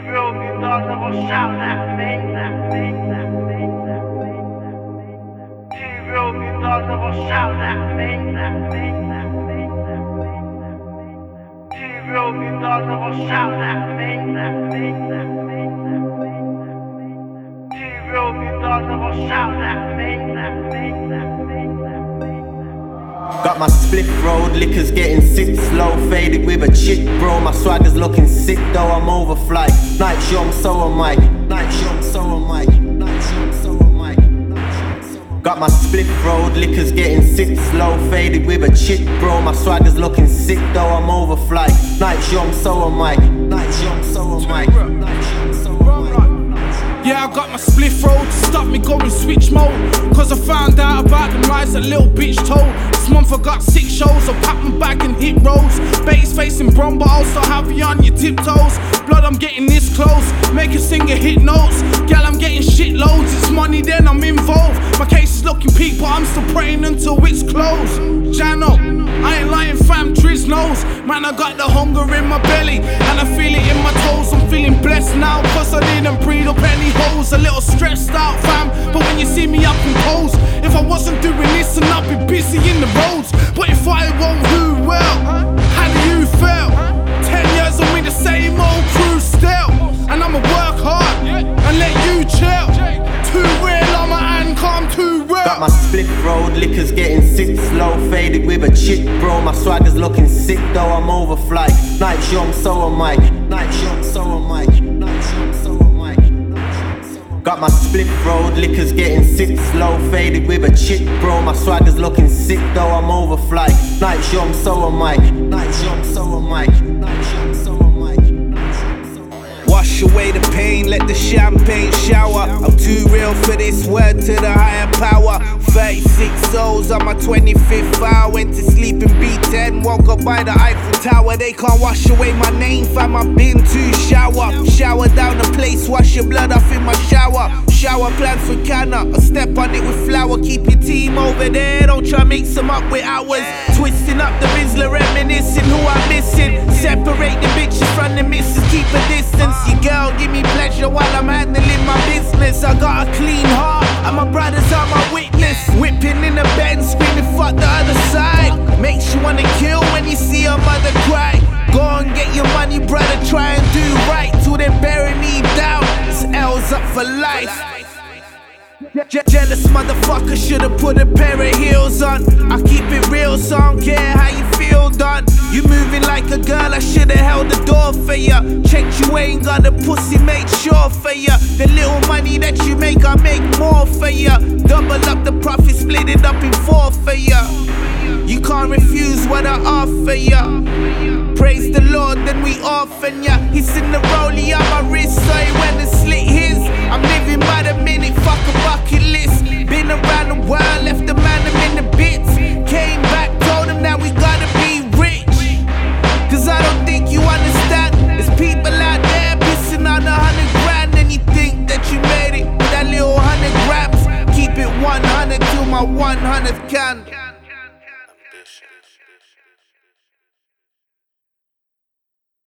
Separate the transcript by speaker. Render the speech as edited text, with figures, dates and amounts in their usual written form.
Speaker 1: T-Real, you don't know what's out at me. T-Real, you don't know what's out at me. T-Real, you don't know what's out at me. T-Real, you don't know what's out at me.
Speaker 2: Got my split road, liquor's getting sick, slow faded with a chick, bro. My swagger's looking sick, though I'm overflight. Night show, I'm so am I. Night show, I'm so am I. Night show, I'm so am I. Got my split road, liquor's getting sick, slow faded with a chick, bro. My swagger's looking sick, though I'm overflight. Night show, I'm so am I. Night show, I'm so am I. Night show, I'm so am I.
Speaker 3: Yeah, I got my spliff roll to stop me going switch mode. Cause I found out about the lies that little bitch told. This month I got 6 shows, I pack my bag and hit roads. Bass facing Bron, but also have you on your tiptoes. Blood, I'm getting this close, make a singer hit notes. Gal, I'm getting shit loads, it's money then I'm involved. My case is looking peak, but I'm still praying until it's closed. Jano, I ain't lying fam, Driz knows. Man, I got the hunger in my belly, and I feel it in my toes. I'm feeling blessed now, cause I didn't breed up any holes. A little stressed out fam, but when you see me up in pose, if I wasn't doing this then I'd be busy in the roads. But if I won't, who will? How do you feel? 10 years I'm with the same old crew still, and I'ma work hard and let you chill. Too real on my hand, calm too real.
Speaker 2: Got my split road, liquor's getting sick, slow faded with a chick, bro. My swagger's looking sick, though I'm overflight. Night show, I'm so am I. Night show, I'm so am I. Night show, I'm so am I. Got my split road, liquor's getting sick, slow faded with a chick, bro. My swagger's looking sick, though I'm overflight. Night show, I'm so am I. Night show, I'm so am I. Night show, I'm so am I.
Speaker 4: Wash away the pain, let the champagne shower. I'm too real for this, word to the higher power. 36 souls on my 25th hour. Went to sleep in B10, woke up by the Eiffel Tower. They can't wash away my name, fam, I've been to shower. Shower down the place, wash your blood off in my shower. Shower plans for Canna, I step on it with flour. Keep your team over there, don't try mix them up with ours. Twisting up the Rizla, reminiscing who I'm missing. Separate the bitches from the missus, keep a distance. Your girl give me pleasure while I'm handling my business. I got a clean heart, and my brothers are my witness. Whipping in the Benz, screaming fuck the other side. Makes you wanna kill when you see your mother cry. Go and get your money, brother, try and do right till they bury me down. This L's up for life. Jealous motherfucker should've put a pair of heels on. I keep it real, so I don't care how you feel, done. You moving like a girl, I should've held the door for ya. Checked you ain't got a pussy, make sure for ya. The little money that you make, I make more for ya. Double up the profit, split it up in 4 for ya. You can't refuse what I offer ya. Praise the Lord, then we orphan ya. He's in the rollie on my wrist, so he went and slit his. I'm living by the minute, fuck a bucket list. Been around the world, left the man in the bits. Came back, told him that we gotta be rich. Cause I don't think you understand. There's people out there pissing on 100 grand, and you think that you made it with that little 100 grams. Keep it 100 till my 100th can.